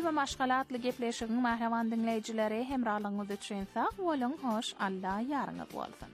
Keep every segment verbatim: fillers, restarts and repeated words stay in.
we maşgalatly gepleşigiň mährewan dinleýijileri hemralygyňyz üçin sag bolyň, hoş, Allah ýaryňyz bolsun.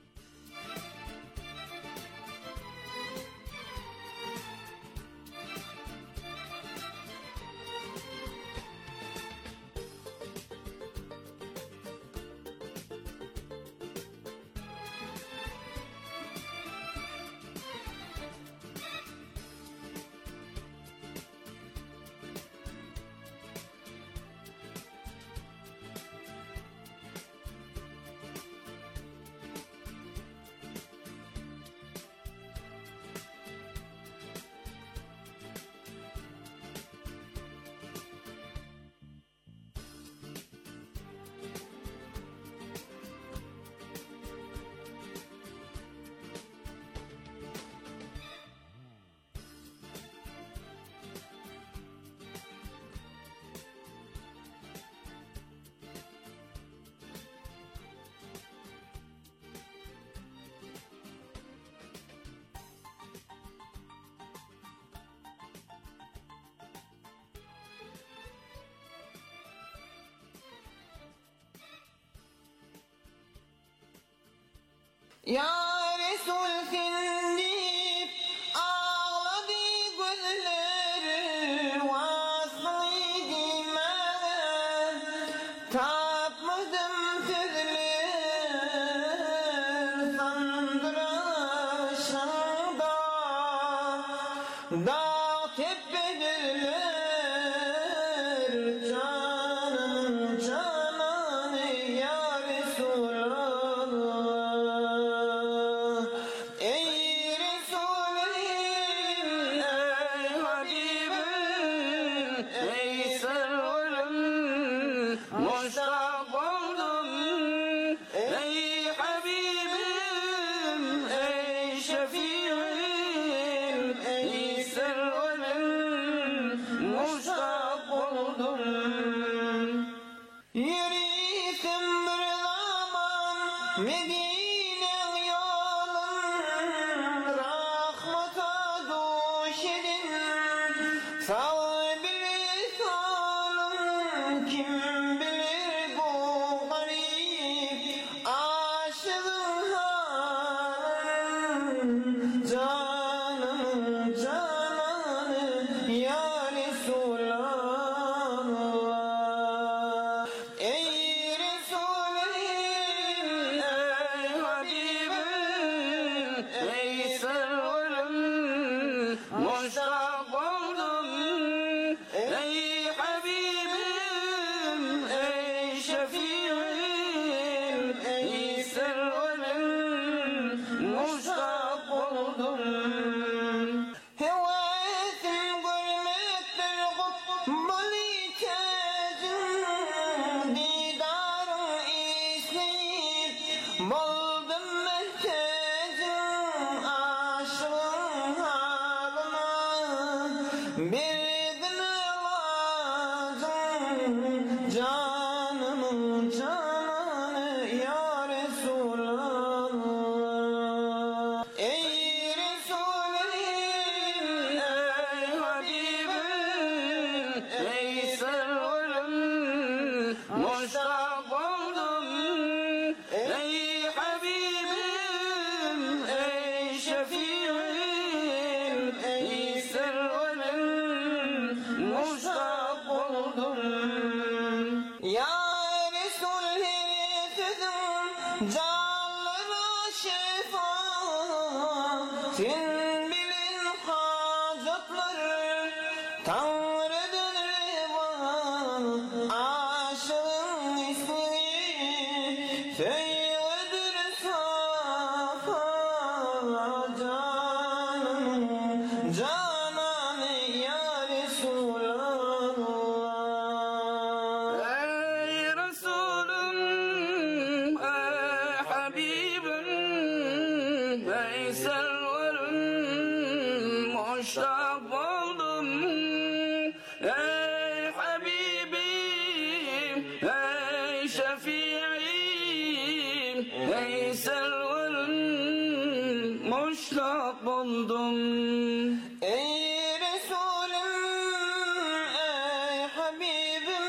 Ya Resul dinleyip ağladı gözleri, vaslıydı ben tapmadım sözler sandıraşında dağ tepeler canım cananı ya Resulallah. Muştak oldum ey Habibim, ey Şefiim, ey Serverim, muştak oldum. Yürüysem bir zaman Medine yolun, rahmata duş edin sağ bilir solun, kim bilir bu garip aşığın halın, canım cananı ya Resulallah. Ey Resulüm, ey Habibim, ey Serverim, muştak oldum ey Habibim, ey Şefiim, ey Serverim, muştak oldum. Hevesim görmektir kubbul tacın, didarı isteyip buldum mehtacın, aşığın halına bir gün lazım, canımın cananı ya Resulallah. Ey Resulüm, Ey Habibim, ey Serverim, muştak oldum ey Habibim, ey Şefiim, ey Serverim, muştak oldum. ya Resul her sözün canlara şifa, sen bilin hacatları Tanrı'dan reva, aşığın ismi söyledir safa, canım cananı ya Resulallah. Ey Resulüm, ey Habibim, ey Serverim, muştak oldum ey Habibim, ey Şefiim, ey Serverim, muştak oldum. Ey Resulüm, ey Habibim,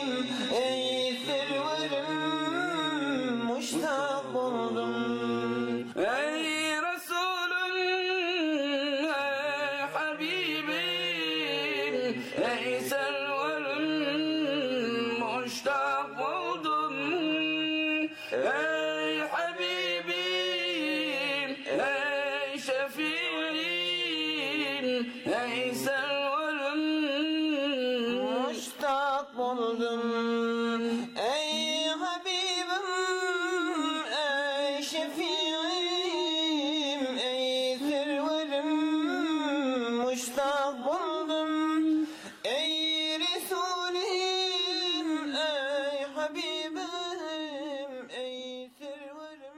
ey serverim muştak oldum. Ey Resulüm, ey Habibim, ey serverim muştak oldum. Ey Habibim, ey Şefiim, ey serverim Muştak oldum. Ey Habibim, ey Şefiim, ey serverim muştak oldum. Ey Resulim, ey Habibim, ey serverim.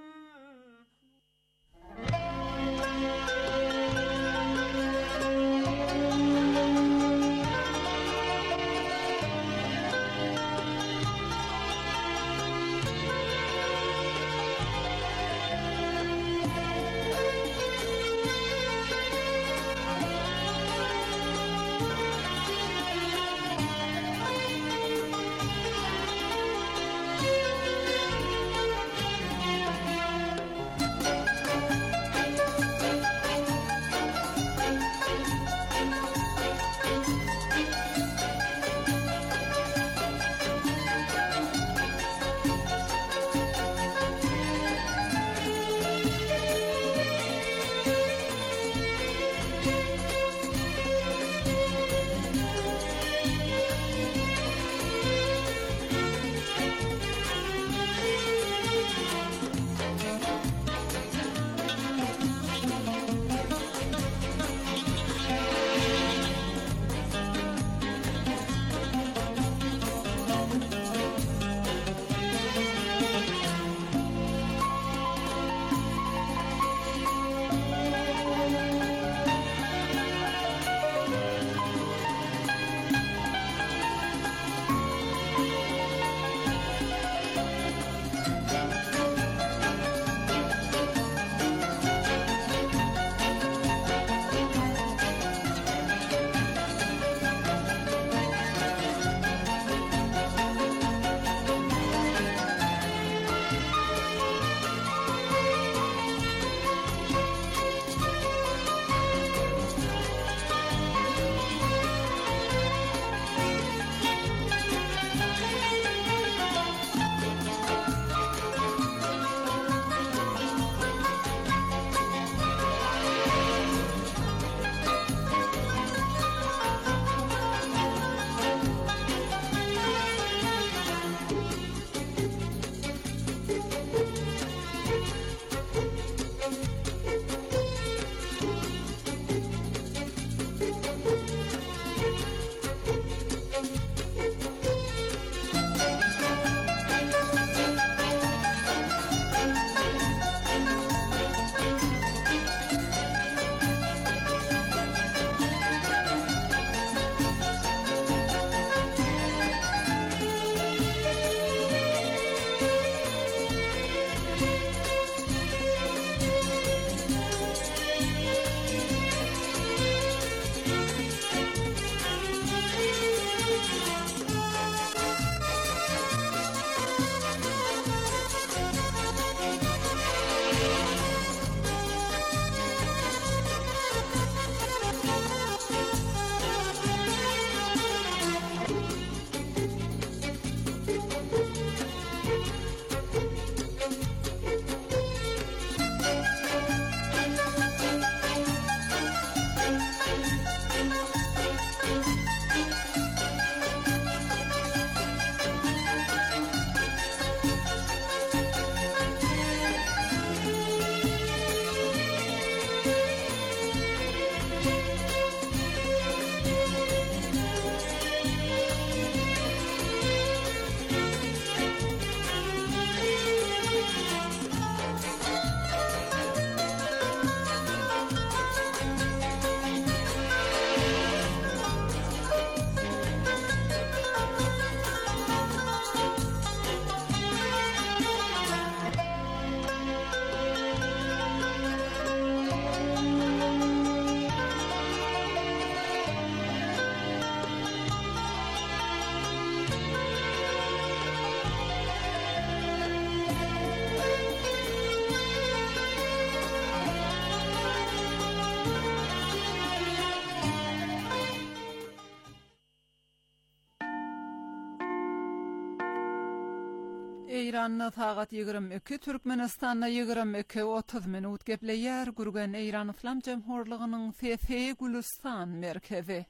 Eýranyna sagat ýygrym iki, Türkmenistanyna ýygrym iki otuz minut gepleýär gürgen Eýran Islam Jemhurlygynyň F F Gülistan merkezi.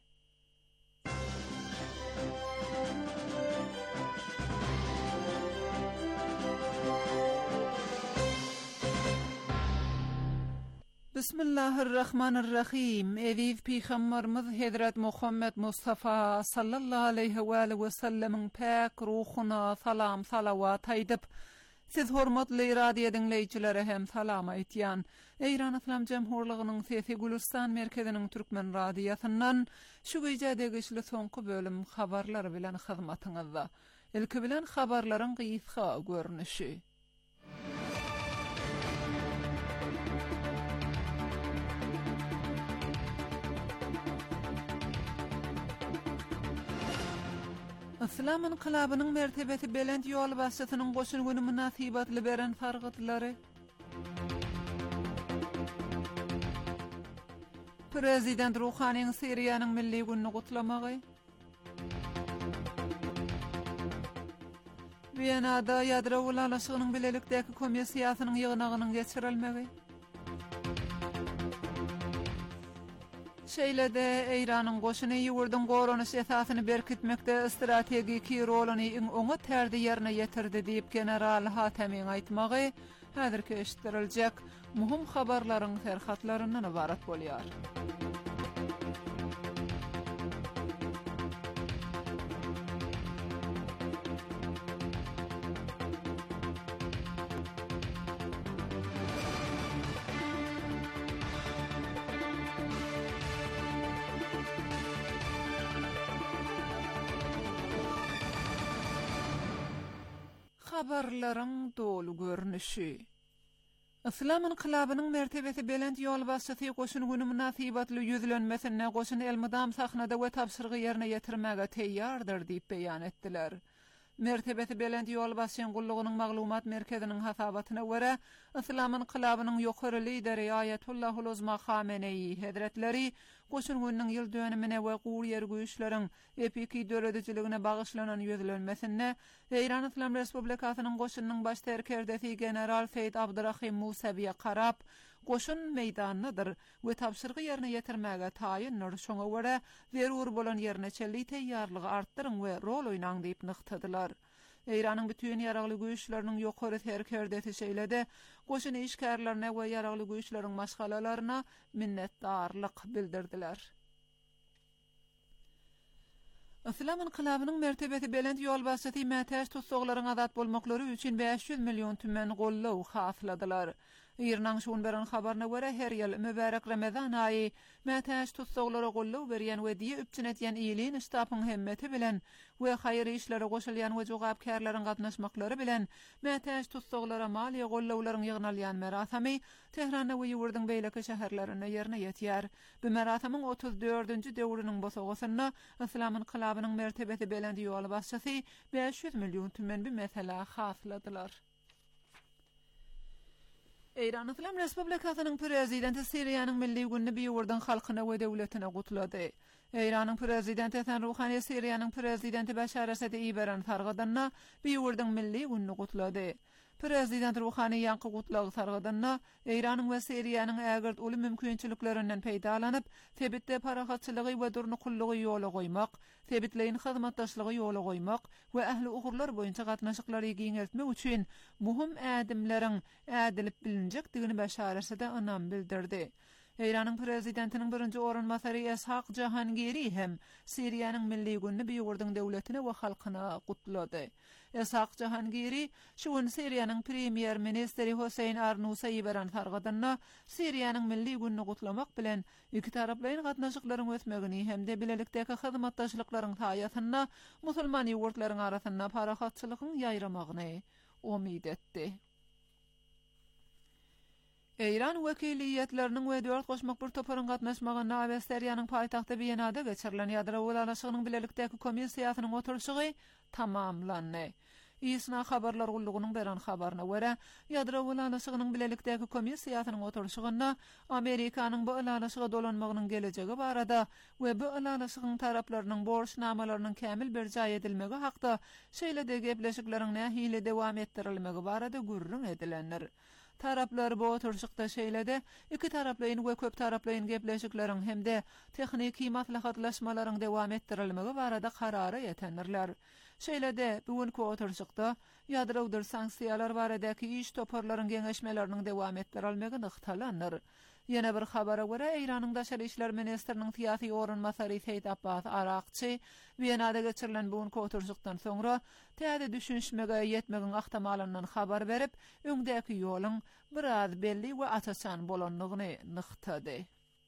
Bismillahirrahmanirrahim. Eviz Peygamberimiz Hazrat Muhammed Mustafa sallallahu aleyhi ve sellem'in pak ruhuna salam salavat aýdyp, siz hormatly radio dinleýçilere hem salam aýtýan. Eýran Islam Jemhurlygynyň F F Gülistan merkeziniň türkmen radiosyndan şu güýjede geçli soňky bölüm habarlary bilen hyzmatyňyzda. Ilki bilen habarlaryň gysga görnüşi. Islam inqilabynyň mertebeti belent ýol başçysynyň goşun güni münasibatly beren fargatlary. Prezident Ruhanyň Syriýanyň milli gününi gutlamagy. Wienada ýadro ulalaşygynyň bilelikdäki komissiýasynyň ýygnagynyň geçirilmegi. Şeýlede Eýranyň goşuny ýurdun goranyş esasyny berkitmekde strategik roluny oňa terdi ýerine ýetirdi diýip general Hatemiň aýtmagy häzirki eşitdiriljek muhim habarlaryň terhatlaryndan ibarat bolýar. Habarlaryň dolu görnüşi. Islam inqilabynyň mertebeti belent ýol başçysy goşun güni münasibatly ýüzlenmesine goşun elmydam sahnada we tapşyrygy ýerine ýetirmäge teýýardyr diýip beýan etdiler. Mertebeti belent ýol başçysynyň gullugynyň maglumat merkeziniň hasabatyna görä, Islam inqilabynyň ýokary lideri Ayatullahul Uzma Khamenei Hazretleri goşun günüň ýyl dönümine we guр ýer güýçleriň epiki dörediciligine bagyşlanan ýüzlenmesine Eýran Islam Respublikasynyň goşunyň baş terkerdesi general Seýid Abdurrahim Musawiýe garap, goşun meýdanydyr we tapşyrygy ýerine ýetirmäge taýyndyr. Şoňa görä zerur bolan ýerneçellik teýýarlygy artdyryň we rol oýnaň diýip nykdylar. Eýranyň bütün ýaragly güýçleriniň ýokary terkerdesi şeýlede goşun işgärlerine we ýaragly güýçleriň maşgalalaryna minnetdarlyk bildirdiler. Islam inqilabynyň mertebeti belent ýol başçysy mätäç tutsaglaryň azat bolmaklary üçin beş ýüz million tümen gollaw hasladylar. Eýranyň şuň beren habaryna görä her ýyl mübarek Ramazan aýy mätäç tutsaglara gollaw berýän we diýe üpçün etýän ýylyň iştapyň hemmeti bilen we haýry işlere goşulýan we jogapkärleriň gatnaşmaklary bilen mätäç tutsaglara maliýe gollawlaryň ýygnalýan merasamy Tehranda we ýurduň beýleki şäherlerine ýerine ýetýär. Bu merasamyň otuz dördünji döwrüniň bosagysyna Islam inqilabynyň mertebeti belent ýol başçysy beş ýüz million tümen bir mesele hasladylar. Eýran Islam Respublikasynyň prezidenti Syriýanyň milli gününi bir ýurdun halkyna we döwletine gutlady. Eýranyň prezidenti Hasan Ruhany Syriýanyň prezidenti Başar Esad iberan sargadanna bir ýurdun milli gününi gutlady. Prezident Ruhany ýanky gutlagy sargadanna Eýranyň we Syriýanyň ägirt uly mümkinçiliklerinden peýdalanyp, tebitde parahatçylygy we durnukullygy ýola goýmak, tebitleýin hyzmatdaşlygy ýola goýmak we ähli ugurlar boýunça gatnaşyklary giňeltmek üçin muhim ädimleriň ädilip bilinjekdigini Başar Esad anam bildirdi. Eýranyň prezidentiniň birinji orunmasary Ishaq Jahangiri hem Syriýanyň milli gününi bir ýurdun döwletine we halkyna gutlady. Ishaq Jahangiri şuň Syriýanyň premier ministri Hüseyin Arnusy beran sargadanna Syriýanyň milli gününi gutlamak bilen iki taraplaryň gatnaşyklaryň ötmegini hemde bilelikdäki hyzmatdaşlyklaryň taýyasyna musulman ýurtlaryň arasynda parahatçylygyň ýaýramagyny umyt etdi. Eýran wekiliýetleriniň we dört goşmak bir toparyň gatnaşmagyna Syriýanyň paýtagty Wienada geçirilen ýadro ulalaşygynyň bilelikdäki komissiýasynyň oturşugy tamamlandy. Isna habarlar gulluğunun beran habarına göre, yadro ulalaşygynyň bilelikdäki komissiýasynyň oturşygyna Amerikanyň bu ulalaşyga dolanmagynyň gelejegi barada we bu ulalaşygyň taraplarynyň borçnamalarynyň kämil berjay edilmegi hakda şeýle-de gepleşikleriň nähili dowam etdirilmegi barada gürrüň edilenler. Taraplar bu oturşykda şeýle-de iki taraplaryň we köp taraplaryň gepleşikleriň hemde tehniki maslahatlaşmalaryň dowam etdirilmegi barada karara ýetenlerler. Şeýle-de bugünkü oturşykda ýadrowdyr sanksiýalar baradaky iş toparlaryň geňeşmeleriniň dowam etdirilmegi nyktalanýar. Ýene bir habara görä Eýranyň daşary işler ministriniň tiýasy orunmasary Seyit Abbas Arakçy Wienada geçirilen bugünkü oturşykdan soňra täze düşünşmege ýetmegiň ahtamalyndan habar berip, öňdäki ýoluň biraz belli we açaçan bolanlygyny nyktady.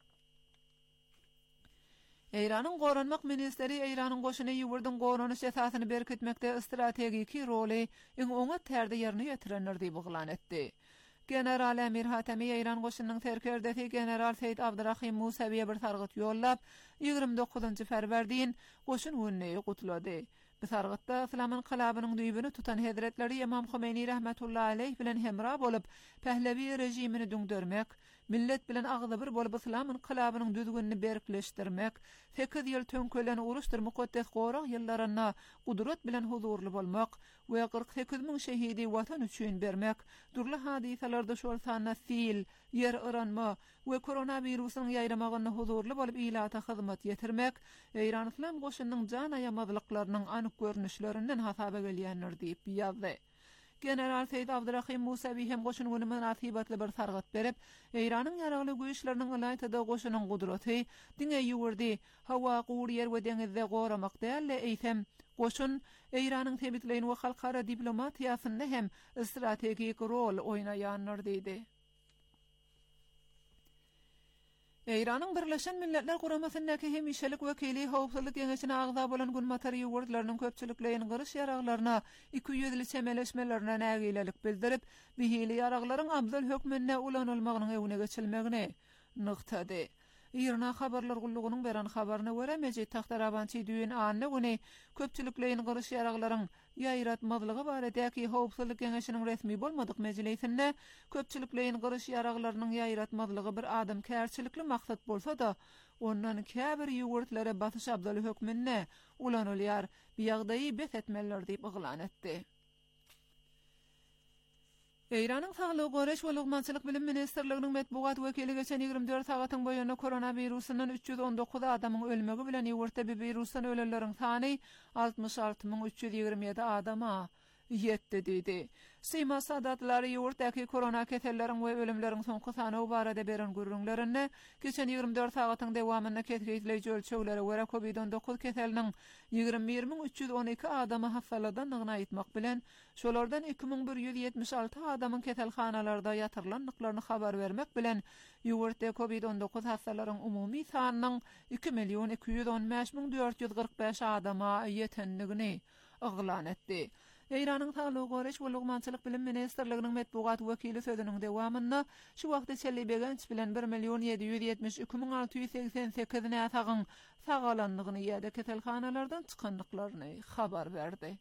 Eýranyň gorunmak ministeri Eýranyň goşuny ýurdun gorunuş esasyny berkitmekde strategiki roli iň oňa tärde ýerine ýetirenler diýip oglan etdi. General Emir Hatemi Eýran goşunynyň terkerdeki general Seyit Abdurrahim Musawiýe bir targyt ýollap ýygrimi dokuzynjy ferwerdiň goşun günni gutlady. Bu targytda Islam inqilabynyň düýbüni tutan Hazretleri Imam Khomeini rahmetullahi aleyh bilen hemra bolup Pehlevi rejimini düňdürmek, millet bilen agzy bir bolup Islam inqilabynyň düzgünini berkleşdirmek, sekiz ýyl tönkelen uruşdyr mukaddes gorak ýyllaryna gudrat bilen huzurly bolmak we kırk sekiz min şehidi watan üçin bermek, durly hadisalarda şol sanna sil, yer ıranma we koronawirusyň ýaýramagyny huzurly bolup ilata hyzmat ýetirmek, Eýran Islam goşunynyň jan aýamazlyklarynyň anyk görnüşlerinden hasaba gelýänler diýip ýazdy. General Seyit Abdurrahim Musawiýe hem goşunyny münasibatly bir targyt berip, Eýranyň ýaragly güýçleriniň ulaýtyda goşunyň gudraty, diňe ýurdy, hawa, gur, yer we deňizde goramak dälle eýsem, goşun Eýranyň tebitleýin we halkara diplomatiýasynda hem strategik rol oýnaýanlar diýdi. Eýranyň Birleşen Milletler Guramasyndaky hemişelik wekili howpsuzlyk geňeşine agza bolan Gunmatary ýurdlarynyň köpçülikleýin gyryş ýaraglaryna iki ýüzli çemeleşmelerine nägilelik bildirip, bihili ýaraglaryň abdul hökmünde ulanylmagynyň ewine geçilmegine nyktady. Ýerine habarlar gullugynyň beran habaryna görä Mejit Tahtarabançy düýün anny güni köpçülikleýin gyryş ýaraglaryň ýaýratmazlygy baradaky howpsuzlyk geňeşiniň resmi bolmadyk mejlisinde köpçülikleýin gyryş ýaraglarynyň ýaýratmazlygy bir adam kärçilikli maksat bolsa da, ondan käbir ýurtlary batyş abdul hökmünde ulanylýar, bu ýagdaýy bet etmeler diýip oglan etdi. Eýranyň Saglyk Goreş we Lugmançylyk bilim ministrliginiň medbugat wekili geçen ýygrimi dört sagatyň boýunda koronawirusynyň üç ýüz on dokuz adamyň ölmegi bilen ýurtda bu wirusdan ölenleriň sany altmış alty min üç ýüz ýygrimi ýedi adama ýetdi diýdi. Sima sadatlary ýurtdaky korona keselleriň we ölümleriň soňky sany barada beren gürrüňlerini geçen ýygrimi dört sagatyň dowamynda ketgiýleýiji ölçeglere görä covid on dokuz keselliniň ýygrimi bir min üç ýüz on iki adamy hassaladanlygyny aýtmak bilen şolardan iki min bir ýüz ýetmiş alty adamyň keselhanalarda ýatyrlanlyklaryny habar bermek bilen ýurtda covid on dokuz hassalaryň umumy sanynyň iki milyon iki ýüz on beş min dört ýüz kırk beş adama ýetenligini oglan etdi. Eýranyň Saglyk Goreş we Lugmançylyk bilim ministrliginiň medbugat wekili sözüniň dowamynda şu wagtda Çellibegenç bilen bir milyon ýedi ýüz ýetmiş iki min alty ýüz seksen sekiz näsagyň sagalanlygyny ýa-da keselhanalardan çykanlyklaryny habar berdi.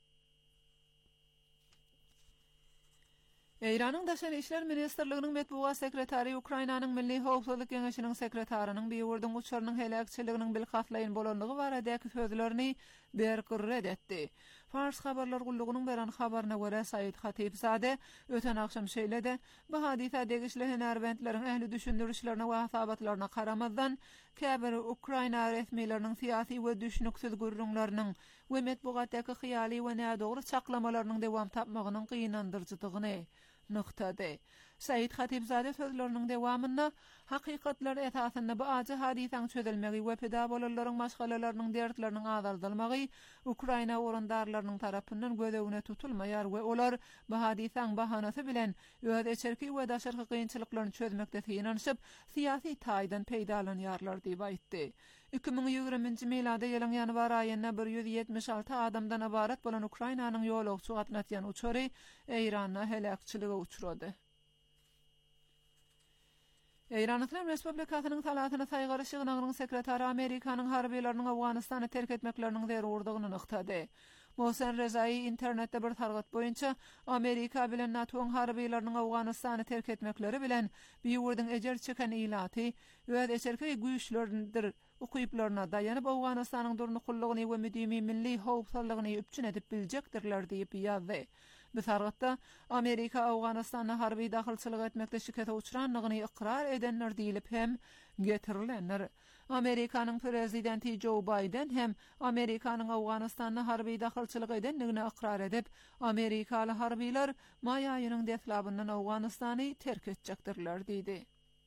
Eýranyň daşary işler ministrliginiň medbugat sekretary Ukrainanyň Milli Howpsuzlyk Geňeşiniň sekretarının bir ýurdun uçarynyň helakçylygynyň bilhaslaýyn bolanlygy baradaky sözlerini berkirret etdi. Fars habarlar gullugynyň beran habaryna görä Said Hatipzade öten akşam şeýle-de bu hadisa degişli närbentlerin ähli düşündürüşlerine we hasabatlaryna garamazdan käbir Ukraina resmiýetleriniň syýasy we düşünüksiz gürrüňleriniň we medbugatdaky hyýaly we nädogry çaklamalarynyň dowam tapmagynyň gynandyrjydygyny nyktady. Said Hatipzade sözleriniň dowamynda hakykatlar esasynda bu ajy hadisaň çözülmegi we peda bolanlaryň maşgalalarynyň dertleriniň azaldylmagy Ukraina orundarlarynyň tarapyndan gözegine tutulmaýar we olar bu hadisaň bahanasy bilen öz içerki we daşarky kynçylyklaryny çözmekde ýynanyşyp syýasy taýdan peýdalanýarlar diýip aýtdy. iki min ýygrimiňji milady ýylyň ýanwar aýynda bir ýüz ýetmiş alty adamdan ibaret bolan Ukrainanyň ýolagçy gatnaşýan uçary Eýranda helakçylyga uçrady. Eýran Islam Respublikasynyň salatyna saýgary şygynyň sekretary Amerikanyň harbiýetleriniň Awganystany terk etmekleriniň zerurdygyny nyktady. Mohsen Rezai internetde bir targat boyunça Amerika bilen NATO'nun harbiýlarynyň Awganystany terk etmekleri bilen biýurdyň ejer çeken ilaty we eserke güýçlerindir ukyplarına dayanıp Awganystanyň durnukullygyny we müdimi milli howpsuzlygyny üpçün edip biljekdirler diýip ýazdy. Bu targatda Amerika Awganystana harby dahylçylyk etmekde şikayete uçranlygyny ikrar edenler diýilip hem getirilenler. Amerikanyň prezidenti Joe Biden hem Amerikanyň Awganystana harby dahylçylyk edenligine ikrar edip, Amerikaly harbylar may aýynyň detlabyndan Awganystany terk etjekdirler diýdi.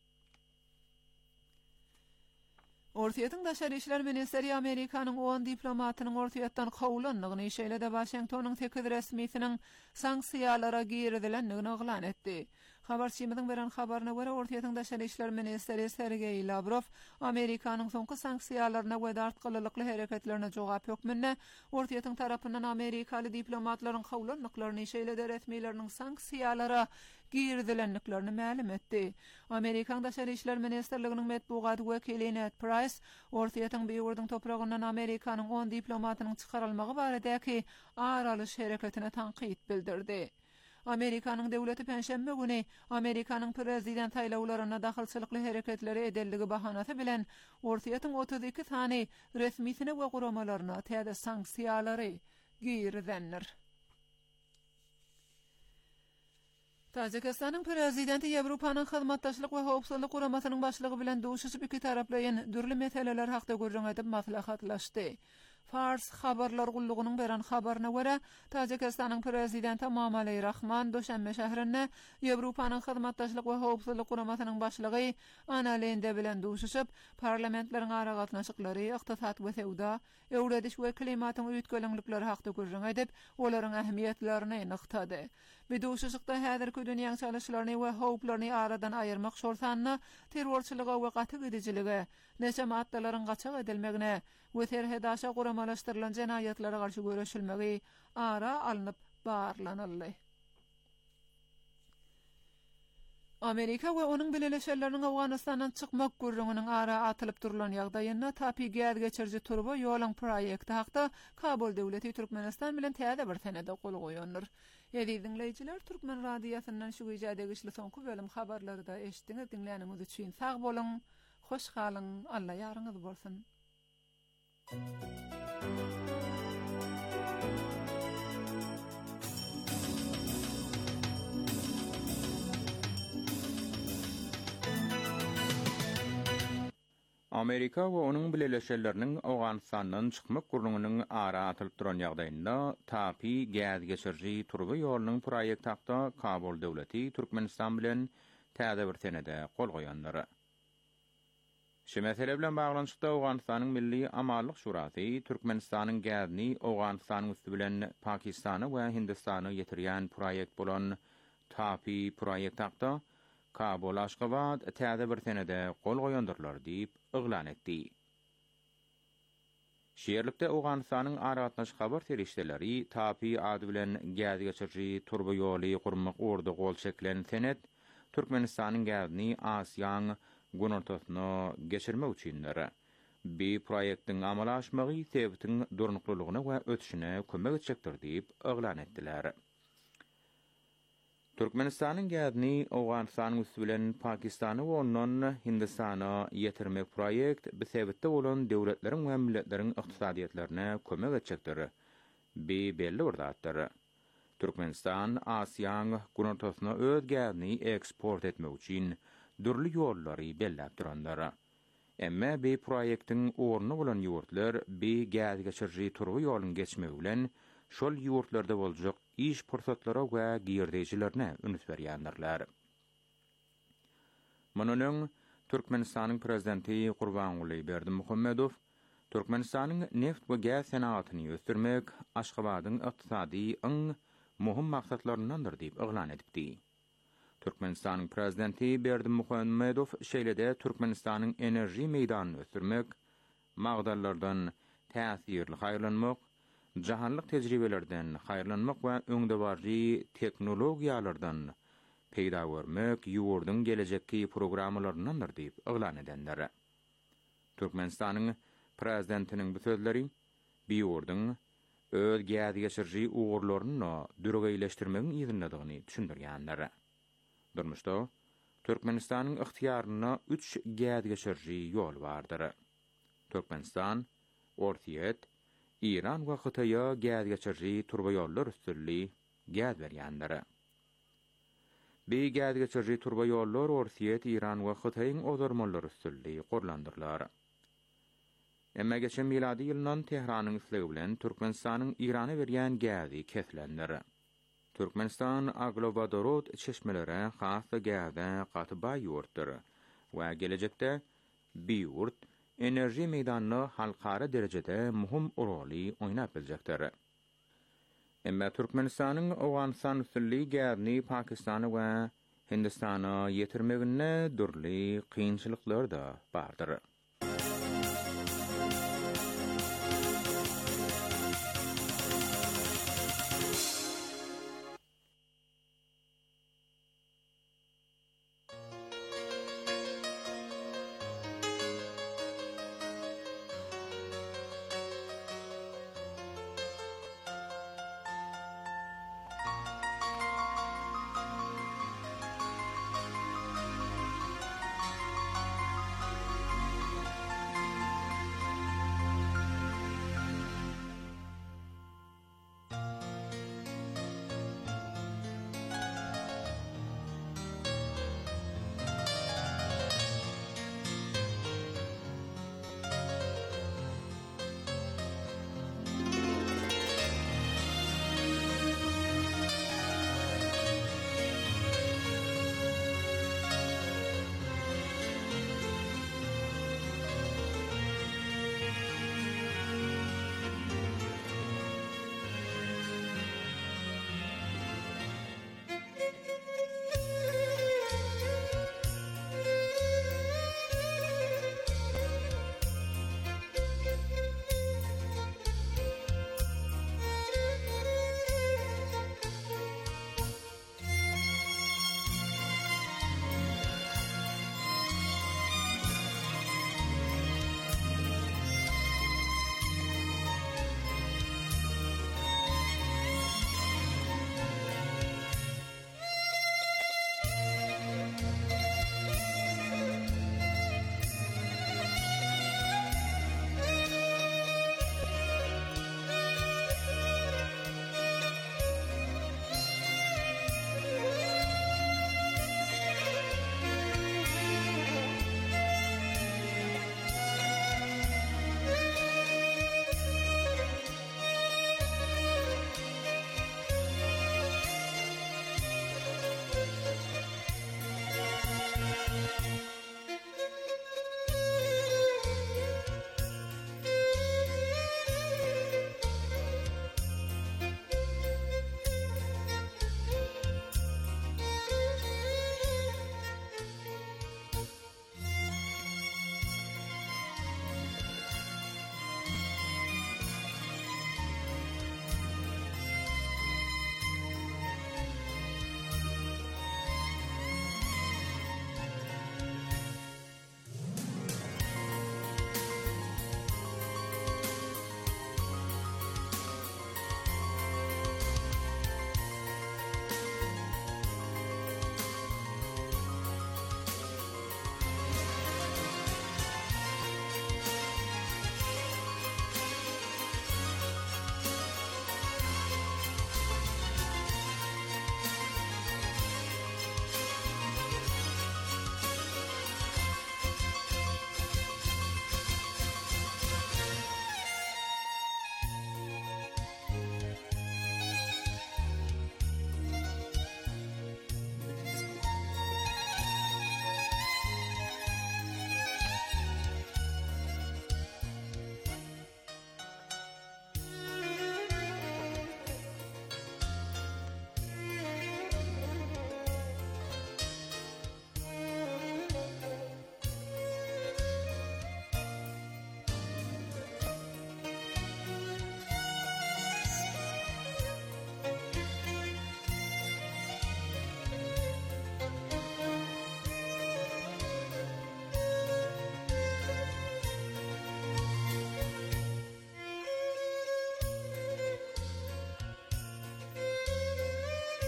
Ortaýatyň daşary işler ministeri Amerikanyň on diplomatynyň ortaýatdan howlanlygyny şeýle-de Washingtonyň tekid resmiýetiniň sanksiýalara girdilenligini oglan etdi. Habarçymyň beren habaryna görä Ortaýatyň daşary işler ministeri Sergey Lavrov Amerikanyň soňky sanksiýalaryna we dartgylylykly hereketlerine jogap hökmünde Ortaýatyň tarapyndan Amerikaly diplomatlaryň howlanlyklaryny şeýle-de resmiýetleriniň sanksiýalara girdilenliklerini ma'lum etdi. Amerikan daşary işler ministerliginiň medpugat wekili Ned Price Ortaýatyň biýurdyň topragyndan Amerikanyň on diplomatynyň çykarylmagy baradäki aralyş hereketine tanqid bildirdi. Amerikanyň döwleti penşembe güni Amerikanyň prezident taýlawlaryna dahylçylykly hereketleri edelligi bahanasy bilen Ortaýatyň otuz iki tany resmiýetine we guramalaryna täze sanksiýalary girdenler. Tajikistanyň prezidenti Ýewropanyň hyzmatdaşlyk we howpsuzlyk guramasynyň başlygy bilen duşuşyp iki taraplaýan dürli meseleler hakda görüň edip maslahatlaşdy. Fars habarlar gullugynyň beren habaryna görä, Tajikistanyň prezidenti Emomali Rahman Doşanbe şäherinde Ýewropanyň hyzmatdaşlyk we howpsuzlyk guramasynyň başlygy Analende bilen duşuşyp, parlamentleriň ara gatnaşyklary, ykdysat we sewda, Ewrediş we klimatyň üýtgelenlikleri hakda görüň edip, olaryň ähmiýetlerini nyktady. Bu duşuşykda häzirki dünýäň çalışlaryny we howplaryny aradan aýyrmak şortanyna, terrorçylyga we gaty gidijiligi, neçe maddalaryň gaçak edilmegine we terhedaşa guramalaşdyrylan jenaýatlary garşy göreşilmegi ara alınıp barlanyldy. Amerika we onuň bileşenleriniň Awganastandan çykmak gurrungynyň ara atylyp durulan ýagdaýyna tapi gäz geçirji turba ýoluň proýekti hakda Kabul döwleti Türkmenistan bilen täze bir senede gol goýanlar. Ýa-da dinleýijiler, Türkmen radiýasyndan şu güýjäde güýçli soňky bölüm habarlary da eşitdiňiz, dinleýäniňiz üçin sag boluň, hoş galyň, Alla ýaryňyz bolsun. Amerika we onuň bileşenleriniň Awganastandan çykmak gurrungynyň ara atylyp duran ýagdaýynda tapi gäz geçirji turby ýolunyň proýekti hakda Kabul döwleti Türkmenistan bilen täze bir senede gol goýanlary. Şu mesele bilen baglanyşykda Awganystanyň Milli Amallyk Şurasy Türkmenistanyň gäzini Awganystanyň üstü bilen Pakistany we Hindistany ýetirýän proýekt bolan tapi proýekti hakda Kabul Aşgabat täze bir senede gol goýandyrlar diýip oglan etdi. Şeýerlikde Awganystanyň aratnaş habar terişdeleri tapi ady bilen gäz geçirji turba ýoly gurmak orda gol çekilen senet Türkmenistanyň gäzini Asiýaň gün ortasyna geçirmek üçindir. Bu proýektiň amala aşmagy sebäptiň durnuklygyna we ötüşine kömek etjekdir diýip oglan etdiler. Türkmenistanyň gäzini Awganystanyň üstü bilen Pakistany we ondan Hindistana ýetirmek proýekt bu sebäpde bolan döwletleriň we milletleriň ykdysadyýetlerine kömek etjekdir. Bu belli bir zatdyr. Türkmenistan Asiýaň gün ortasyna öz gäzini eksport etmek üçin dürli ýollary bellap duranlar. Emme bu proýektiň orny bolan ýurtlar bu gäz geçirji turby ýoluny geçmegi bilen şol ýurtlarda boljak iş pursatlara we girdijilerine üns berýändirler. Munun Türkmenistanyň prezidenti Gurbanguly Berdimuhammedow Türkmenistanyň neft we gäz senatyny ösdürmek Aşgabatyň ykdysady iň muhim maksatlaryndandyr diýip oglan edipdi. Türkmenistanyň prezidenti Berdimuhammedow şeýle-de Türkmenistanyň enerji meýdanyny ösdürmek, magdarlardan täsirli haýrlanmak, jahanlyk tejribelerden haýrlanmak we öňde barry teknologiýalardan peýda görmek ýurdyň gelejekki programmalaryndandyr diýip oglan edenler. Türkmenistanyň prezidentiniň bu sözleri bu ýurdyň öz gädi geçirji uğurlaryny dürgeýleşdirmegiň ýygnadygny düşündirýänler. Durmuşda Türkmenistanyň ıhtiýaryna üç gädi geçirji ýol bardyr. Türkmenistan, Ortiýet, İran we Hytaýa gädi geçirji turba ýollar üstünligi gäd berýänler. Bu gädi geçirji turba ýollar Ortiýet, İran we Hytaýyň ozarmanlary üstünligi gorlandyrlar. Emma geçen miladi ýylynyň Tehranyň islegi bilen Türkmenistanyň Irana berýän gädi keslenler. Türkmenistan aglovodorod çeşmelere has gäde gatyba ýurtdyr we gelecekde bu ýurt enerji meýdanyny halkara derejede muhim roly oýnap biljekdir. Emma Türkmenistanyň Awganistan üstünligi gädini Pakistana we Hindistana ýetirmegine durly kynçylyklar da bardyr.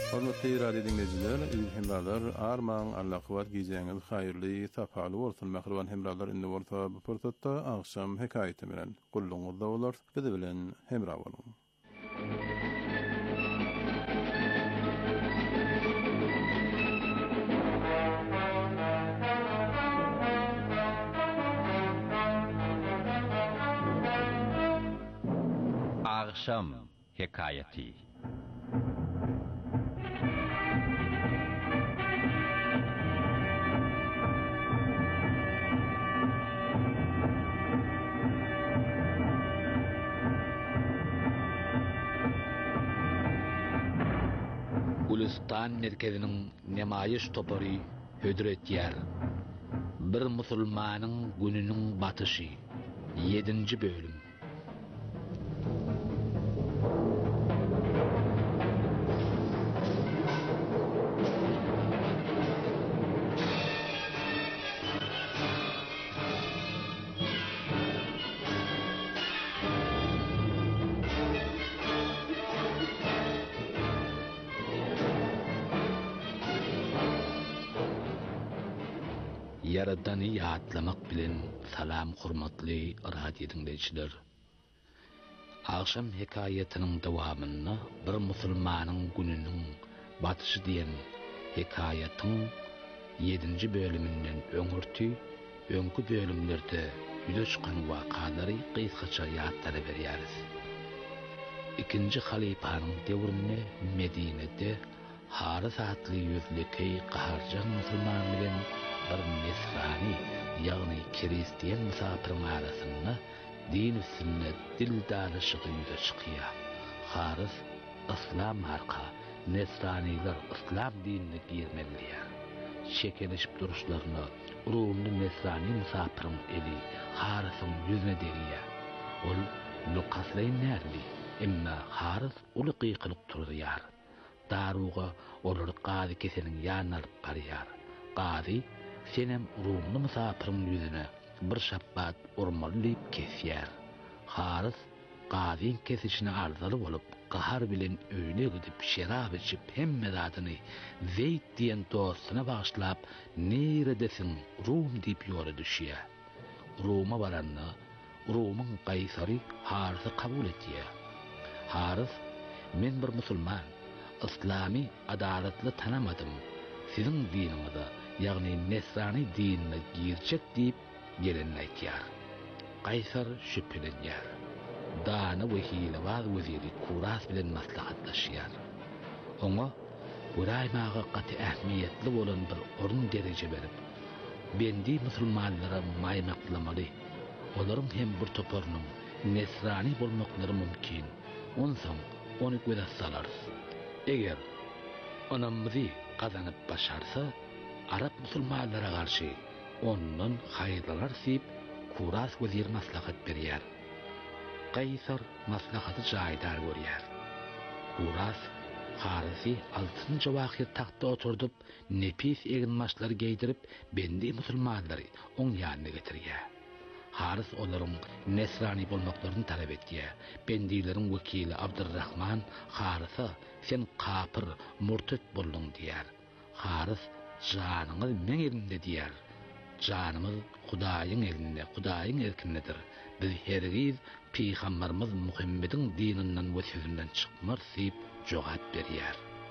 Hormatly radio dinleyiciler, üz hemralar, arman, Allah kuvat gizeňiz, haýyrly, sapaly bolsun. Mähriban hemralar indi bolsa bu pursatda akşam hekaýeti bilen gulluňyzda bolar. Bizi bilen hemra bolun. Akşam hekayeti. Gulistan merkezinin nemayiş topori hödret yer. Bir musulmanın gününün batışı. yedinci bölüm. Yaradanı yatlamak bilen salam hurmatly radio dinleyijiler. Akşam hekayetinin dowamyny bir musulmanyň gününiň batyşy diýen hekayetin yedinci bölümünden öňürti, öňkü bölümlerde ýüze çykan wakalary gysgaça ýatlary berýäris. İkinji halifanyň döwründe Medinede Haris atly ýüzleki gaharjan musulman bilen bir nesrani, ýagny Hristiýan musapyryň arasynda din sünnet dildaşygy ýüze çykýar. Haris İslam marka, nesraniler İslam dinine girmeliler. Şekelişip duruşlaryny urumly nesrani musapyryň eli Harisyň ýüzüne derýär. Ol Lukasleýn nerli, emma Haris uly gyklyk turýar. Daruga olary gazy keseniň ýanyna alyp barýar. Gazy senem urumly musapyryň ýüzüne bir şapbat urmalyp kesýär. Haris gazyň kesişine arzaly bolup, gahar bilen öýne gidip şerap içip hemme zadyny Zeyd diýen dostuna bagyşlap, "Neredesin Rum?" diýip ýola düşýär. Roma baranda Romyň gaýsary Harisy kabul etýär. Haris, "Men bir musulman, İslami adaletli tanamadym. Sizin diniňizde, ýagny nesrani dinine girjek" diýip gelenini aýtýar. Gaýsar şüphelenýär. Dana we hilebaz weziri Kuras bilen maslahatlaşýar. Oňa Guraýmaga gaty ähmiýetli bolan bir orun derece berip, "Bendi musulmanlara maýmaklamaly. Olaryň hem bir topornyň nesrani bolmaklary mümkin. Onsoň ony göze salarys. Eger onamyzy gazanyp başarsa, Arap musulmanlara garşy ondan haýyrlar sip Kuras wezir maslahat berýär." Gaýsar maslahaty jaýdar görýär. Kuras Harisy altynjy wagt taxta oturdup, nepis egin maşlary geýdirip, bendi musulmanlary oň ýanyna getirýär. Haris olaryň nesrani bolmaklaryny talap etýär. Bendileriň wekili Abdurrahman Harisy "Sen kapyr, murtet boldun" diýär. Haris "Janyňyz meň elimde" diýär. "Janymyz Hudaýyň elinde, Hudaýyň erkindedir. Biz hergiz Peygamberimiz Muhammediň dininden we sözünden çykmar" diýip jogap berýär.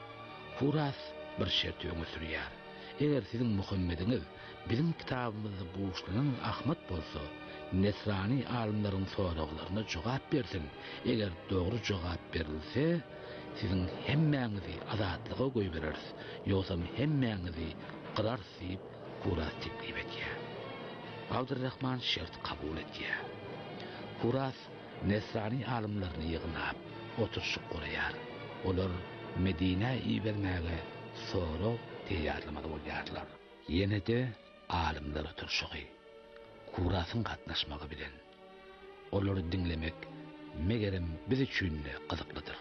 Kuras bir şert öňe sürýär. "Eger siziň Muhammediňiz bizim kitabymyzda buýuşlanan Ahmet bolsa, nesrani alimleriň soraklaryna jogap bersin. Eger dogry jogap berilse, siziň hemmäňizi azatlyga goýbereriz. Ýogsa hemmäňizi qırarys" diýip Kuras teklip etýär. Abdurrahman şert kabul etýär. Kuras nesrani alimlerini ýygnap oturşyk gurýar. Olar Medine ibermäge soro teýýarlamaly bolýarlar. Ýene-de alimler oturşygy Kurasyň gatnaşmagy bilen olary dinlemek megerem biz üçin gyzyklydyr.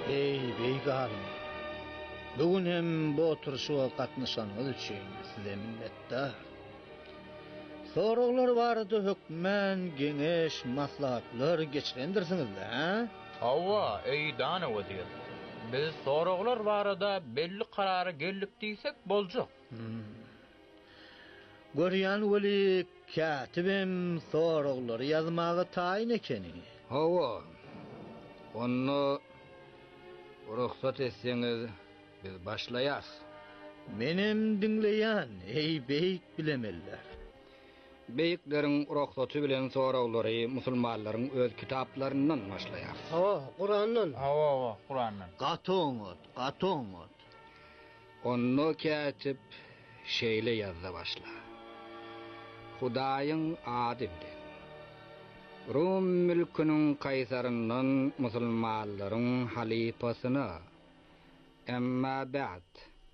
Ey beygarım, bugün hem bu oturuşuğa katnışanız üçün size minnettar. Soroglar barada hükmen, geňeş, maslahatlar geçirendirsiniz de, ha? Hawa, ey dana wazir. Biz soroglar barada belli karara geldik diýsek boljak. Hmm. Görýän weli katibim soroglary ýazmagy taýin ekeni. Hawa, onu ruhsat etseňiz biz başlaýas. Menim dinleýän ey beyik bilemeller. Beýiklerin ruhsaty bilen soraglary musulmanlaryň öz kitaplaryndan başlaýar. Hawa, Kur'andan. Hawa, Kur'andan. Gatongot, gatongot. Onu katip şeýle ýazda başla. Hudaýyň adymdy. Rum mülkünün kaysarından musulmanlaryň halifasyna. Emma ba'd.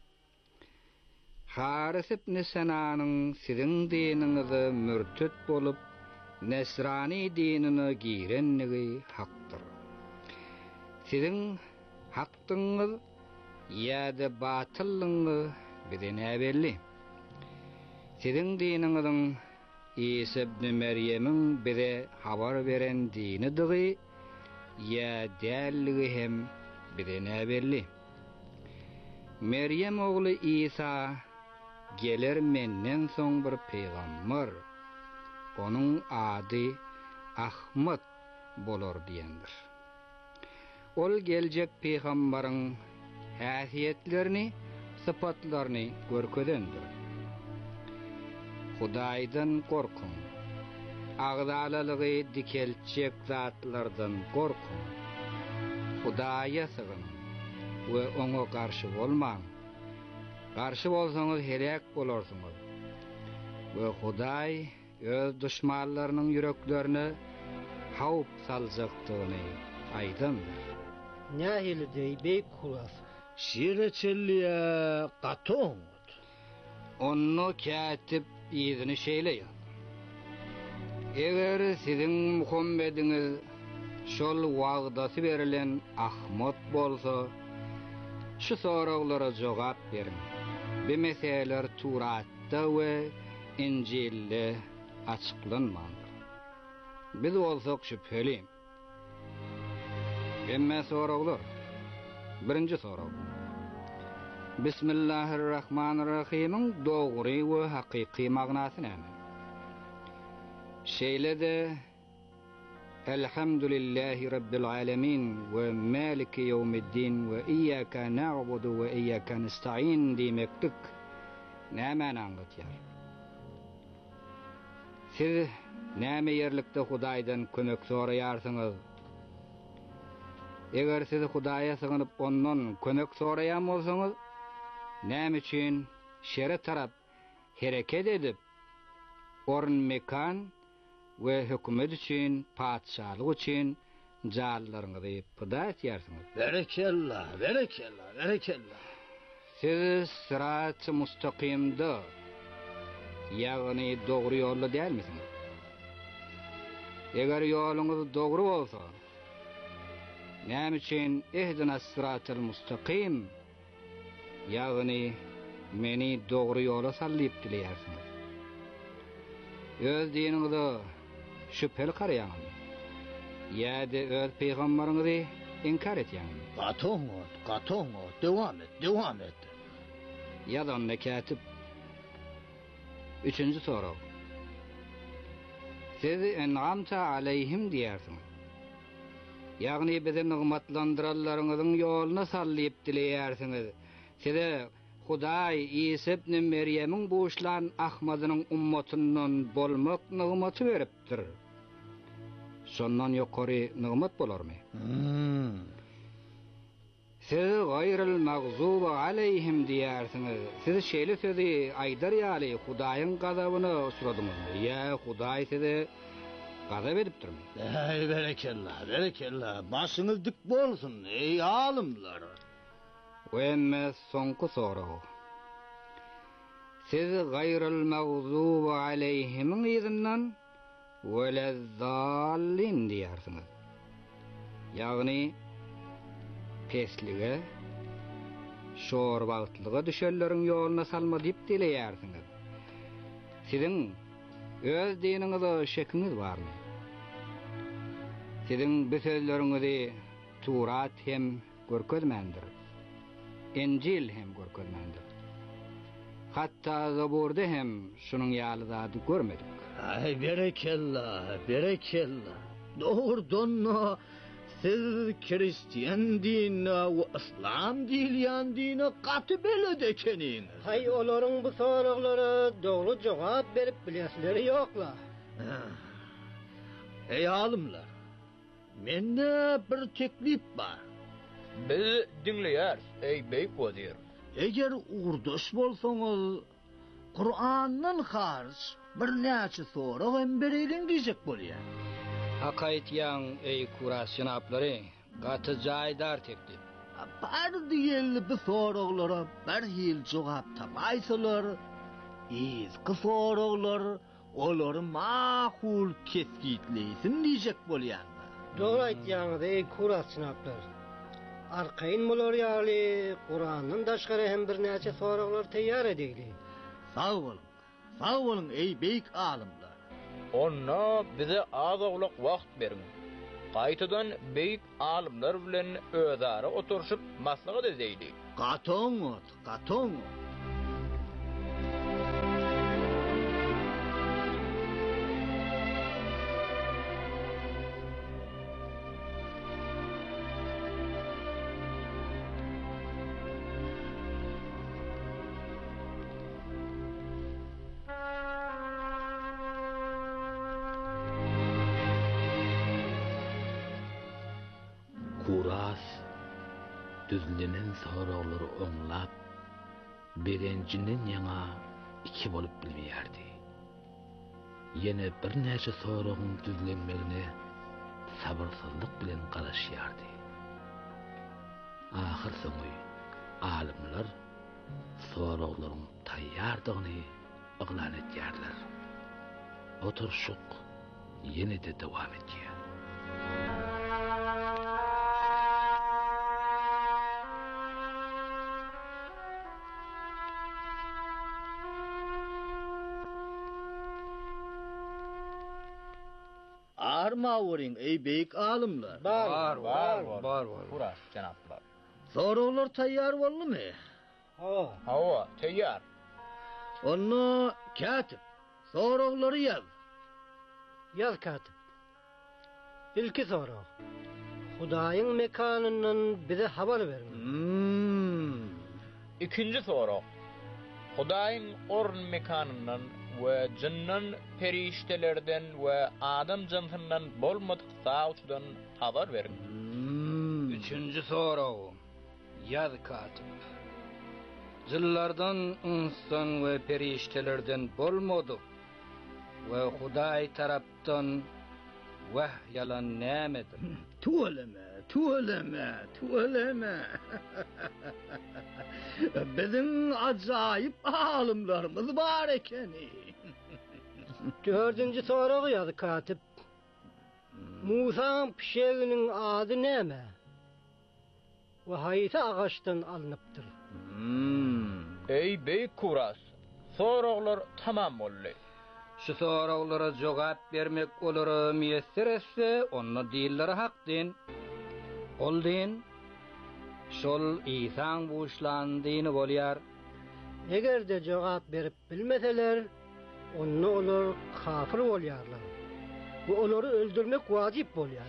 Haris ibn Senanyň siziň dininizi mürtet bolup Nesrani dinine girenligi hakdyr. Siziň hakdyňyz ýa-da batyllygyňy bize näbelli. Siziň dininiň İsa ibn Meryem'in bize habar beren dinidir ya dälligi hem bize näbelli. Meryem oğlu İsa gelir menden soň bir peýgamber. Onun ady Ahmet bolar diýendir. Ol geljek peýgamberiň häsiýetlerini, sypatlaryny görkedendir. Hudaýdan korkun. Agdalalygy dikelçek zatlardan korkun. Hudaýa sığın we oňa garşy bolmaň. Garşy bolsaňyz herek bolarsyňyz. We Hudaý öz düşmanlarynyň yüreklerine hawp saljakdygyny aýdandyr. Nähili dey beyk kuras. Şireçelliye gatongot. Onu katip ýyzyny şeýleýär. Eger siziň Muhammediňiz şol wagdasy berilen Ahmet bolsa, şu soraglara jogap berin. Bu meseleler Turatda we İncilde açyklanmaýar. Biz bolsak şüpheli. Emme soraglar. Birinji sorag. Bismillahirrahmanirrahim'in dogry we hakyky magnasy näme? Şeýlede Elhamdülillahi rabbil alamin ve maliki yevmiddin ve iyyaka na'budu ve iyyaka nestaîn diýmekdik. Näme anlatýar? Siz näme ýerlikde Hudaýdan kömek soraýarsyňyz? Eger siz Hudaýa sığynyp ondan kömek soraýan bolsaňyz, näme üçin şere tarap hereket edip orun mekan we hökümet üçin, padşahlyk üçin jallaryňyzy pida etýärsiňiz. Berekellah, berekellah, berekellah. Siz sırat-ı mustaqimde, ýagny dogry ýolda dälmisiniz? Eger ýoluňyz dogry bolsa, näme üçin ihdinas sıratal mustaqim, ýagny meni dogry ýola sallyp dileýärsiňiz? Öz diniňizde şüpheli garaýaňyz, ýa-da öz peýgamberiňizi inkar etýäňiz? Gatongot, gatongot, dewam et, dewam et. Ýazan katip. Üçüncü sorag. Siz en'amta aleyhim diýärsiňiz. Ýagny bizi nigmatlandyranlaryňyzyň ýoluna sallyp dileýärsiňiz. Size Hudaý İsa ibn Meryem'in bu işlan Ahmadynyň ummatyndan bolmak nigmaty beripdir. Şondan ýokary nigmat bolarmy? Hmm. Siz gayril magzubi aleyhim diýärsiňiz. Siz şeýle sözi aýdar ýaly Hudaýyň gazabyna uçradyňyz. Ýa Hudaý sizi gazap edipdirmi? Ey berekellah, berekellah. Başyňyz dik bolsun ey alymlar. Wemme soňky sorag. Siz gayril magzubi aleyhim ýerden welezzallin diýärsiňiz. Ýagny keslige, şor bagtlyga düşellerin ýoluna salma diýip dileýärsiňiz. Siziň öz diniňizde şekiňiz barmy? Siziň bu sözleriňizi Turat hem görkezmendir. Encil hem görkezmendir. Hatta Zaburda hem şunun ýalyzady görmedik. Ay berekellah, berekellah. Doğrudan siz Hristiyan dinine ve İslam diýilýän dine gaty beled ekeniňiz. Hay olaryň bu soraglary dogry jogap berip bilýärleri ýokla. Ey alymlar, mende bir teklip bar. Biz dinleýär, ey beýik wazir. Eger uğurdaş bolsaňyz, Kur'andan harç bir näçe sorag hem bereliň diýjek bolýar. Hakaýtýan ey Kuras janaplary, gaty jaýdar teklip. Bar diýeli bu soraglara bir ýyl jogap tapaýsalar, izki soraglar olary mahul kesgitleýsin diýjek bolýar. Dogry aýtýaňyz ey Kuras janaplary. Arkayn bolar ýaly Kur'andan daşgary hem bir näçe soraglar teýýar edýäli. Sag bolun, sag bolun ey beýik alymlar. Onna bize azawlyk wagt beriň. Gaýtadan beýik alymlar bilen özara oturşyp maslahat edýäýdik. Gatoň ot, gatoň. Kuras düzlenen soraglary oňlap berenjinin ýaňa iki bolup bilmeýärdi. Ýene bir näçe soragyň düzlenmegine sabyrsyzlyk bilen garaşýardy. Ahir soňy alymlar soraglaryň taýýardygyny oglan etýärler. Oturşuk ýene de dowam etýär. Arma uring ey beýik alymlar. Bar, bar, bar, bar, bar. Kuras janaplar. Soraglar taýýar boldymy? Hawa, hawa, taýýar. Onu katip, soraglary ýaz. Ýaz katip. İlki sorag. Hudaýyň mekanyndan bize habar berin. Hmm. İkinji sorag. Hudaýyň orn mekanyndan we jinnan periştelerden we adam jantyndan bolmadyk sawçdan habar berin. Hmm. Üçüncü sorag. Ýaz katip. Jillardan insan we periştelerden bolmadyk we Hudaý tarapdan wahyalan nämedir? Tuğleme, tuğleme, tuğleme. Bizim acayip alımlarımız var ekeni. Dördüncü soragy ýazy katip. Musa'nın pişeginin adı näme? Ve haýsy agaçdan alınıpdyr? Hmm. Ey beýik Kuras, soraglar tamam boldy. Şu soraglara jogap bermek olary müýesser etse, onu diýilleri hak din. Ol din, şol İsa'ň bu işlandygyny bolýar. Egerde jogap berip bilmeseler, onu olar kafir bolýarlar. Bu olary öldürmek wajip bolýar.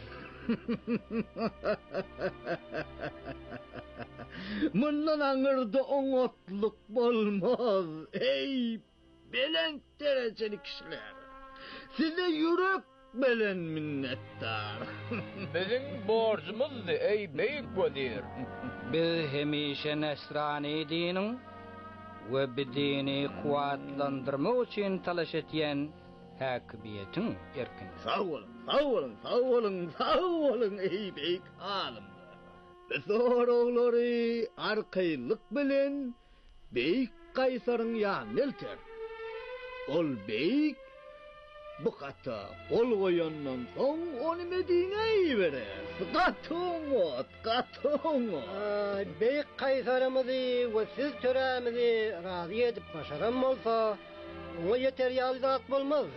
Mundan aňyrda oňatlyk bolmaz. Ey belenk derejeli kişiler. Size yürek belen minnettar. Bizim borcumuzdy ey beýik wazir. Biz hemişe Nesrani diniň we bidini kuwatlandyrmak üçin talaş etýän häkibiýetiň erkin. Sag bolun, sag bolun, sag bolun, sag bolun ey beýik alymlar. Biz soraglary arkaýlyk bilen beýik Kaysaryň ýanyna elter. Ol beýik bu kata kol koyandan son onu Medine'yi verer. Katungot, katungot. Ay, beyik kaysarımızı ve siz töremizi razı edip başaran olsa, ona yeter yalzat olmaz.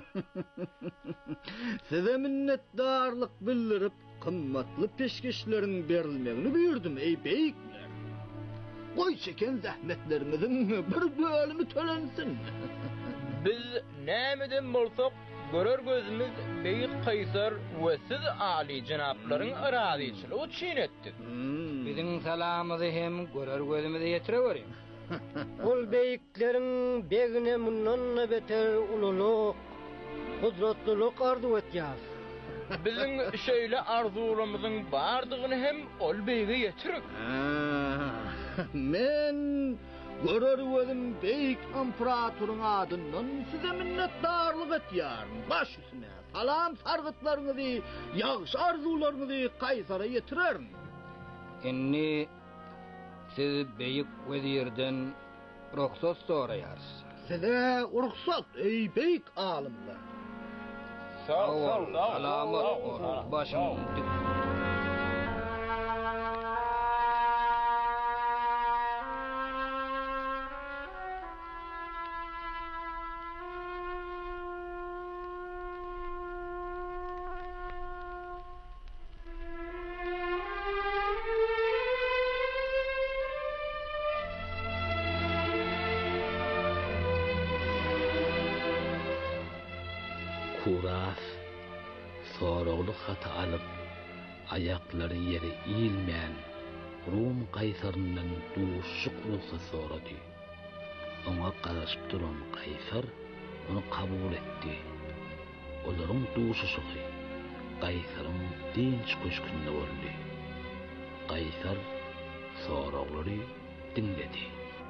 Size minnetdarlık bildirip, kımmatlı peşkeşlerin berilmegini buyurdum ey beyikler. Koy çeken zahmetlerinizin bir bölümü tölensin. Biz nämeden bolsak görer gözümüz Beyik Kaysar we siz ali janapların aradyçylygy üçin etdik. Biziň salamyzy hem görer gözümüze ýetireberim. Ol beyiklerin begine mundan beter ululuk, kudretluluk arzu etýär. Biziň şeýle arzularymyzyň bardygyny hem ol beýige ýetirik. Men görer gözüm beyik imperatorun adından size minnetdarlyk etýärim. Baş üstüne salam sargıtlaryňyzy, ýagşy arzularyňyzy Kaysara ýetirerim. Inni siz beýik wezirden ruhsat soraýarsyz. Size ruhsat ey beyik alymlar. Sağ ol, salamy başyň dik. Kuras soroglu hata alıp ayaklary ýere iýilmän Rum Kaysarynyň duşuk ruhsa sorady. Oňa garaşyp duran Kaysar onu kabul etdi. Olaryň duşuşy Kaysaryň dinç köşkünde boldy. Kaysar soroglary dinledi.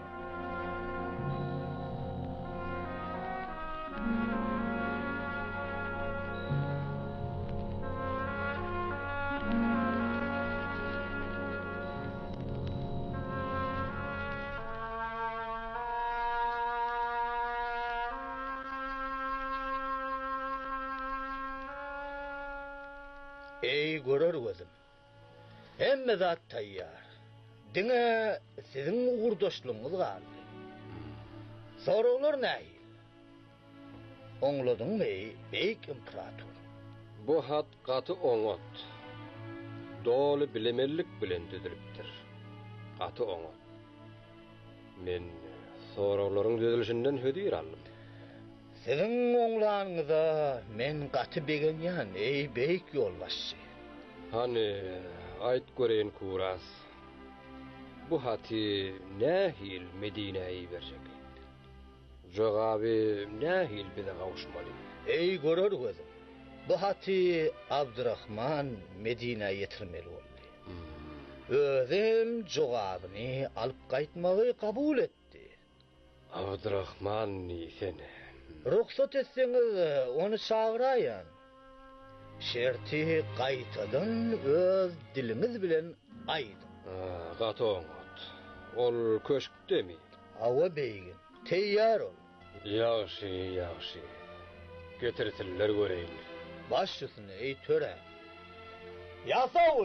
Ey görer gözüm. Hemme zat tayyar. Diňe siziň uğurdaşlygyňyz gardy. Soraglar nähil? Oňladyňmy beyik imperator? Bu hat gaty oňat. Doly bilemellik bilen düzülipdir. Gaty oňat. Men soraglaryň düzülüşinden hödür aldım. Siziň oňlaryňyza men gaty begenýän ey beyik ýolbaşçy. Hani ayt göreýin Kuras. Bu haty nähil Medine'yi berjek? Jogaby nähil bize gawuşmaly? Ey görer gözüm. Bu haty Abdurrahman Medine'ye ýetirmeli boldy. Özüm jogabyny alyp gaýtmagy kabul etdi. Abdurrahman isen. Ruhsat etseňiz onu çağıraýan. Şerti gaýtadan öz dilimiz bilen aýdy. Gaty oňat. Ol köşkdemi? Awa beýgin. Teýýar ol. Ýaşy, ýaşy. Getirsinler göreýin. Baş üstüne ey töre. Ýasaul.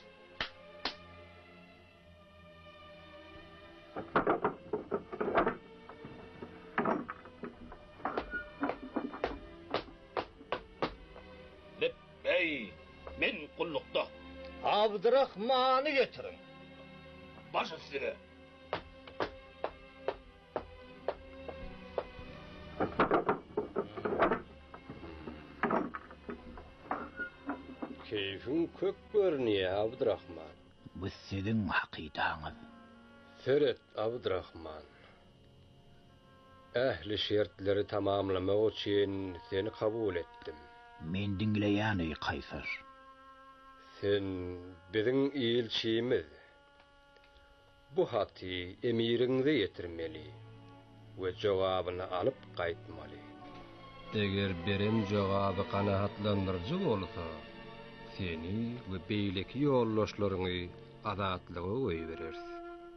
Ey, men kullukda. Abdurrahman'ı getirin. Baş üstüne. Keyfin kök görünýär Abdurrahman. Bu sizin hakydaňyz. Seret Abdurrahman. Ähli şertleri tamamlamak üçin seni kabul etdim. Men dinleýän ey Kaysar. Sen biziň ilçimiz. Bu haty emiriňize ýetirmeli we jogabyny alyp gaýtmaly. Eger berem jogaby kanahatlandyrjy bolsa, seni we beýleki ýollaşlaryňy azatlyga goýberersiz.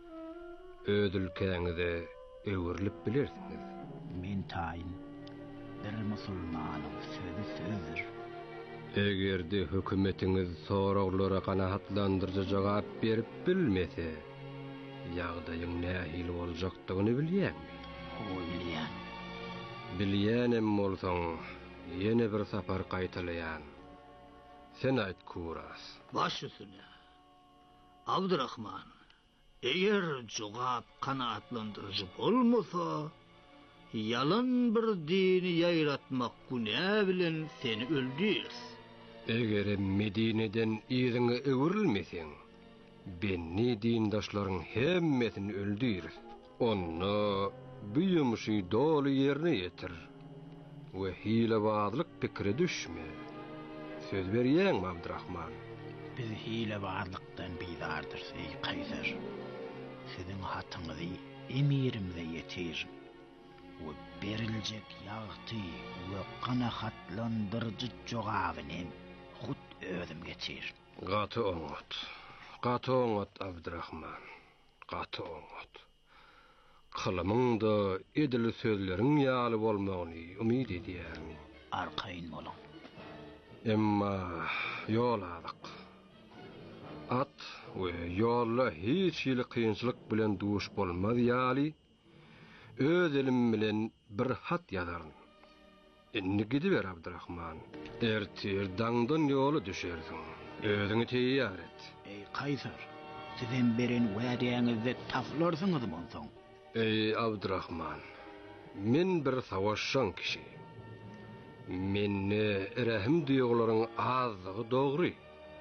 Öz ülkeňizde öwürlip bilersiňiz. Men taýyn bir musulmanyň sözü sözdür. Egerde hökümetiňiz soraglara kanahatlandyrjy jogap berip bilmese, ýagdaýyň nähil boljakdygyny bilýärmi? O bilýän. Bilýänem bolsaň, ýene bir sapar gaýtylýan. Sen aýt Kuras. Baş üstüne. Abdurrahman, eger jogap kanaatlandyrjy bolmasa, yalan bir dini ýaýratmak günä bilen seni öldürýär. Eger Medine'den ýerine öwürilmeseň, benni dindaşlaryň hemmesini öldürýär. Onu büýümşi doly ýerine ýetir. We hilebazlyk pikre düşme. Söz berýän Abdurrahman. Biz hilebazlykdan bidardyr ey Kaysar. Siziň hatyňyzy emirimde ýetir. We beriljek ýagty we kanahatlandyrjy jogabyny hut özüm geçir. Gaty oňat. Gaty oňat Abdurrahman. Gaty oňat. Kılımyňda edili sözleriň ýaly bolmagyny umyd edýärmi? Arkaýyn bolan. Emma ýol alyk. At we ýolla hiç ýyly kynçylyk bilen duş bolmaz ýaly. Öz elim bilen bir hat ýazaryn. Indi gidiber Abdurrahman. Ertir daňdan ýoly düşersiň. Özüňi teýýar et. Ey Kaysar, sizin beren wädeňizde taflarsyňyz bolsaň. Ey Abdurrahman, men bir savaşşan kişi. Menne rahim duýgularyň azlygy dogry.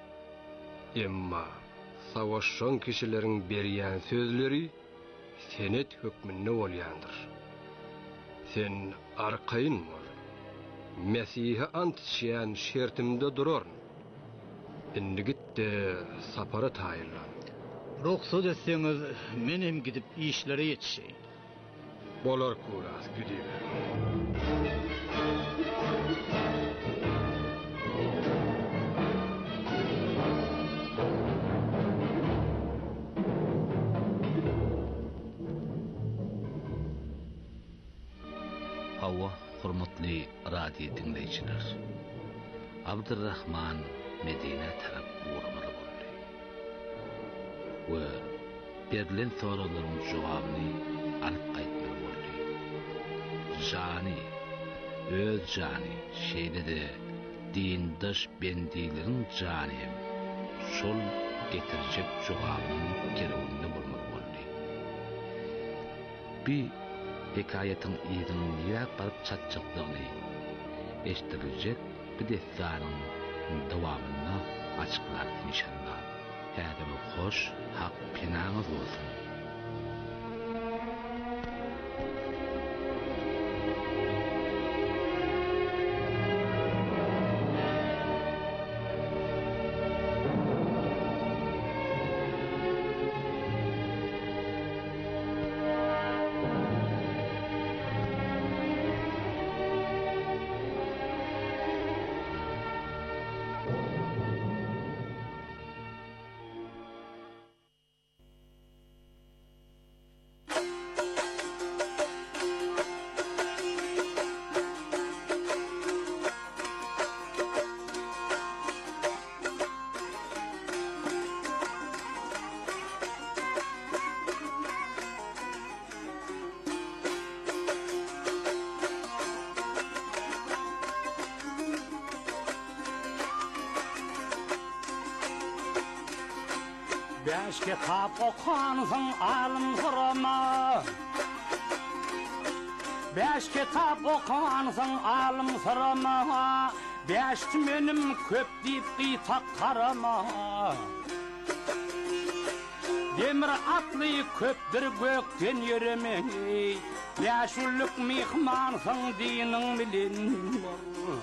Emma savaşşan kişileriň berýän sözleri senet hökmünde bolýandyr. Sen arkaýyn bol. Mesihe ant şeýän şertimde duraryn. Indi gitdi sapara taýyrlan. Ruhsat etseňiz menem gidip işlere ýetişeýin. Bolar Kuras, gidiber. Hawa hormatly radio dinleyijiler. Abdurrahman Medine tarap uğramalı boldy. We berilen soralaryň jogabyny alyp gaýtmaly boldy. Jany, öz jany, şeýle de dindaş bendilerin jany şol getirjek jogabyny gereginde bolmaly boldy. Bi hekayetin ýygyny ýa baryp çatjykdygyny eşdirijek bir desanyň dowamyna açyklar inşallah. Häzir hoş hak pinanyz bolsun. Beş kitap okuansın alım sırama. Beş kitap okuansın alım sırama. Beş menim köp deyip kıytak karama. Demir atlı köpdür gökten yürümeyi. Beş ulluk mihmansın dinin bilin var.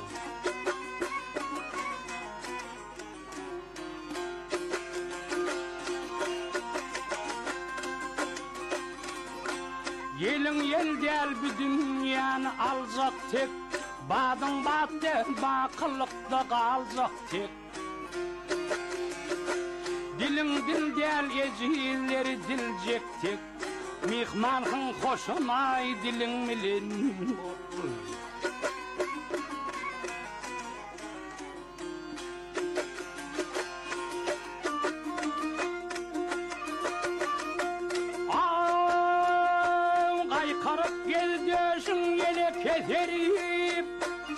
Yelin yel del bir dünyanı alacak tek. Badın battı bakılıkta kalacak tek. Dilin dil del ecilleri dilecek tek. Mihmanın hoşunay dilin milin. keserip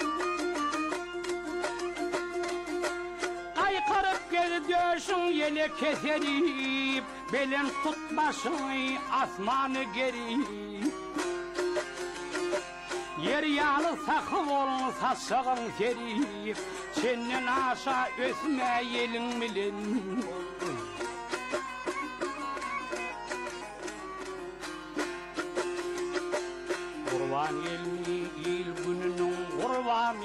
Aykırıp gel döşün yele keserip Belen tutmasın asmanı geri Yer yalı sakım olun saçsağın serip Senden aşağı ösme yelin bilin Kurban elini il gününün kurbanı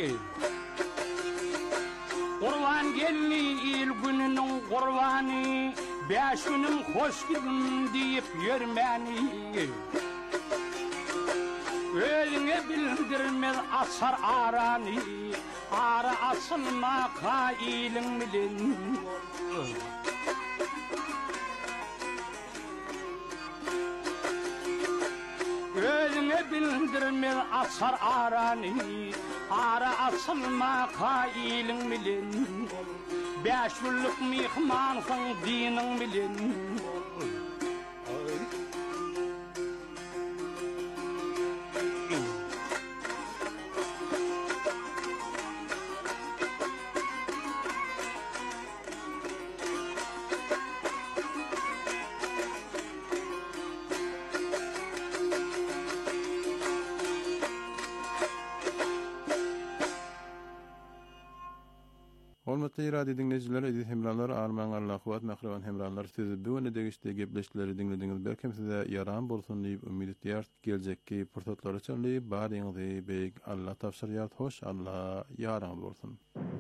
Kurban gelini il gününün kurbanı Beş günüm hoş gidin deyip yürmeni Ölüne bildirmez asar aranı Ara asılma kailin bilin Ölüne bildirmez asar aranı Ara asılma kailin bilin Beş yıllık mihmansın dinin bilin Hormatly radio dinleyijiler, edit hemralar, arman Allah'uat mahravan hemralar sizi bu öne degişde gepleşleri dinlediğiniz berkem size yaran bolsun deyip ümid etýär. Geljekki pursatlar üçin baryňyzy beýik Allah tapşyrýar. Hoş Allah yaran bolsun.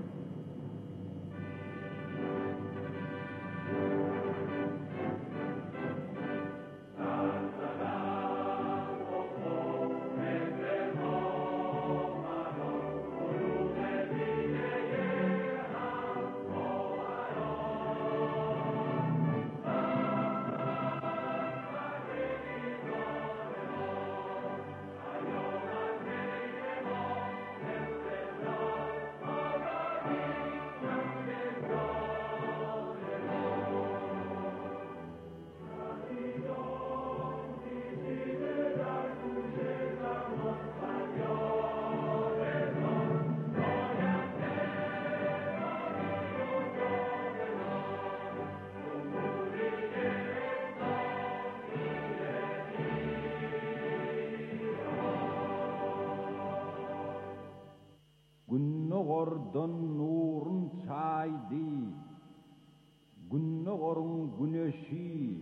Günnogordan nurun çaydı, günnogorun güneşi,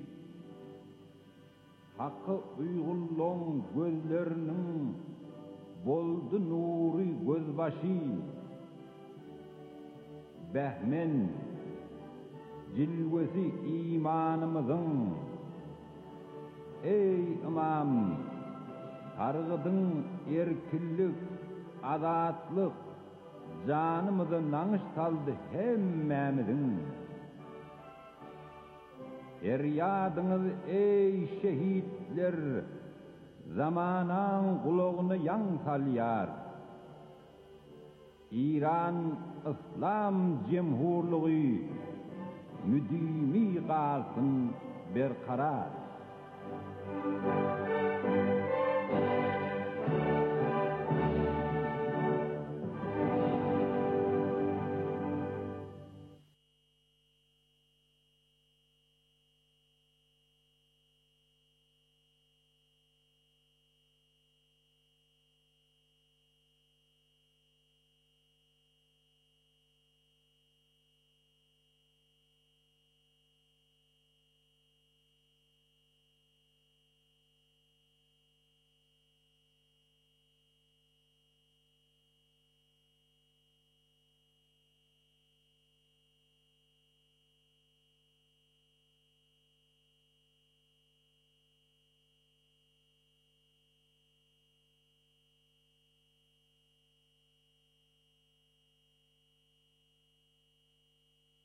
hakkı uygulluğun gözlerinin boldu nuri gözbaşı. Behmen, cilvesi imanımızın, ey imam, targıdın erkillik, azatlık, canımızı nanış saldı hemmemizin. Eryadınız ey şehitler, zamanan kulağını yan salyar. İran İslam Cemhurluğu müdimi kalsın berkarar.